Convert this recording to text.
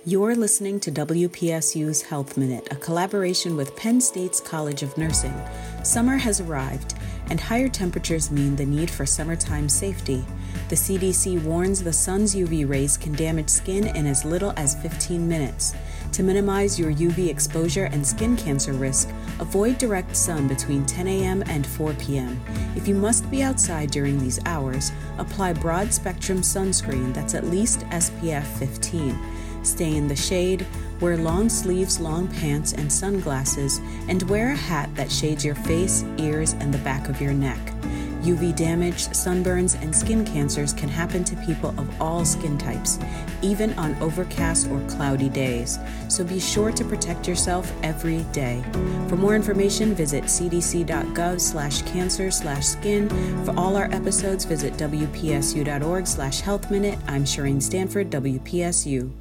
You're listening to WPSU's Health Minute, a collaboration with Penn State's College of Nursing. Summer has arrived, and higher temperatures mean the need for summertime safety. The CDC warns the sun's UV rays can damage skin in as little as 15 minutes. To minimize your UV exposure and skin cancer risk, avoid direct sun between 10 a.m. and 4 p.m. If you must be outside during these hours, apply broad-spectrum sunscreen that's at least SPF 15. Stay in the shade, wear long sleeves, long pants, and sunglasses, and wear a hat that shades your face, ears, and the back of your neck. UV damage, sunburns, and skin cancers can happen to people of all skin types, even on overcast or cloudy days. So be sure to protect yourself every day. For more information, visit cdc.gov/cancer/skin. For all our episodes, visit wpsu.org/healthminute. I'm Shireen Stanford, WPSU.